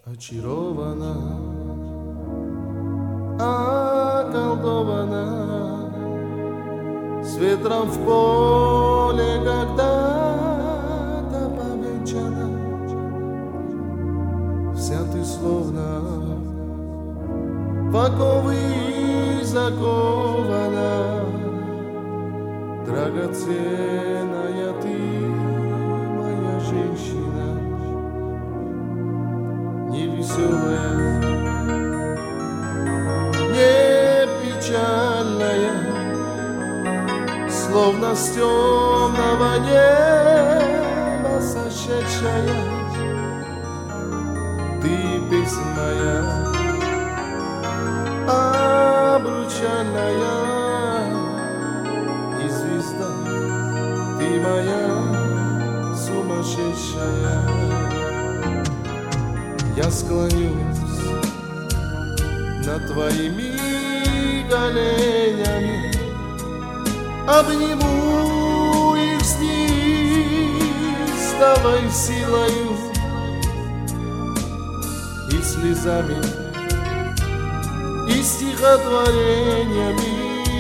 очарована, околдована, с ветром в поле когда-то повенчана. Вся ты словно в оковы закована, драгоценная ты, моя женщина, невеселая, не печальная, словно с темного неба сошедшая. Ты песнь моя, обручальная, и звезда, ты моя сумасшедшая. Я склонюсь над твоими коленями, обниму их с неистовой силою и слезами, и стихотворениями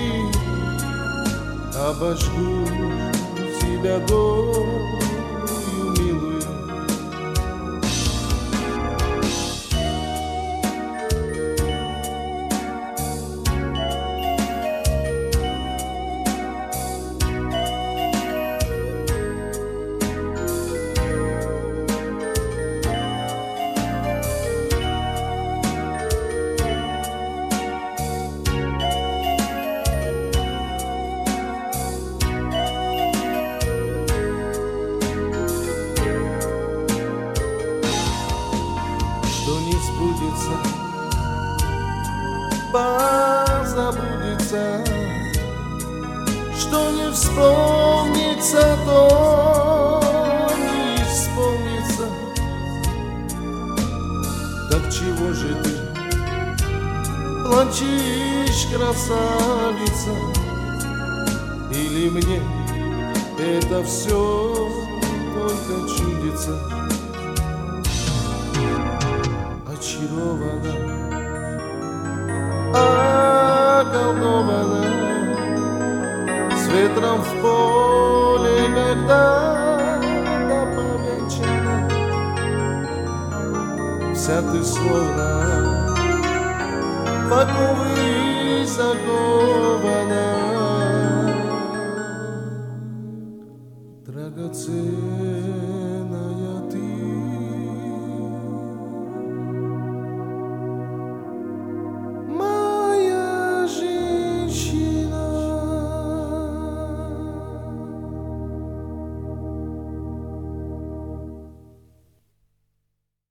обожгу тебя добрую, милую. Что не сбудется, позабудется, что не вспомнится, то не исполнится. Так чего же ты плачешь, красавица? Или мне это все только чудится? Очарована, околдована, с ветром в поле когда-то повенчана. Вся ты словно в оковы закована, драгоценная